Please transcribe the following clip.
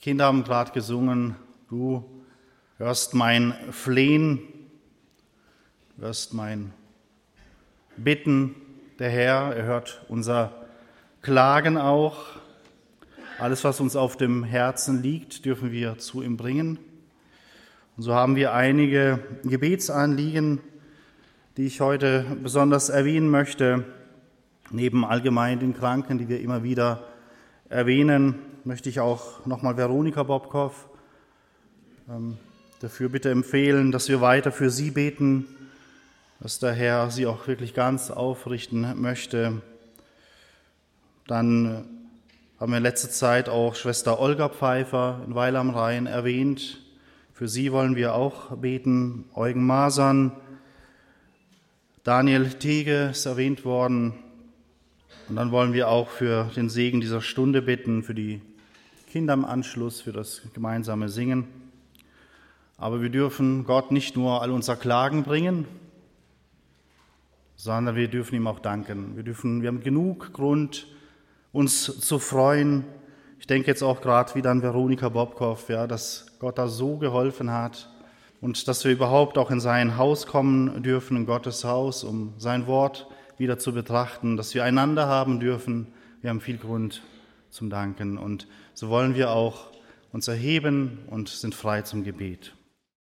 Kinder haben gerade gesungen, du hörst mein Flehen, hörst mein Bitten. Der Herr, er hört unser Klagen auch. Alles, was uns auf dem Herzen liegt, dürfen wir zu ihm bringen. Und so haben wir einige Gebetsanliegen, die ich heute besonders erwähnen möchte. Neben allgemein den Kranken, die wir immer wieder erwähnen, möchte ich auch nochmal Veronika Bobkow dafür bitte empfehlen, dass wir weiter für sie beten, dass der Herr sie auch wirklich ganz aufrichten möchte. Dann haben wir in letzter Zeit auch Schwester Olga Pfeiffer in Weil am Rhein erwähnt. Für sie wollen wir auch beten. Eugen Masern, Daniel Tege ist erwähnt worden. Und dann wollen wir auch für den Segen dieser Stunde bitten, für die Kinder im Anschluss, für das gemeinsame Singen. Aber wir dürfen Gott nicht nur all unser Klagen bringen, sondern wir dürfen ihm auch danken. Wir haben genug Grund, uns zu freuen. Ich denke jetzt auch gerade wieder an Veronika Bobkow, dass Gott da so geholfen hat und dass wir überhaupt auch in sein Haus kommen dürfen, in Gottes Haus, um sein Wort wieder zu betrachten, dass wir einander haben dürfen. Wir haben viel Grund zum Danken und so wollen wir auch uns erheben und sind frei zum Gebet.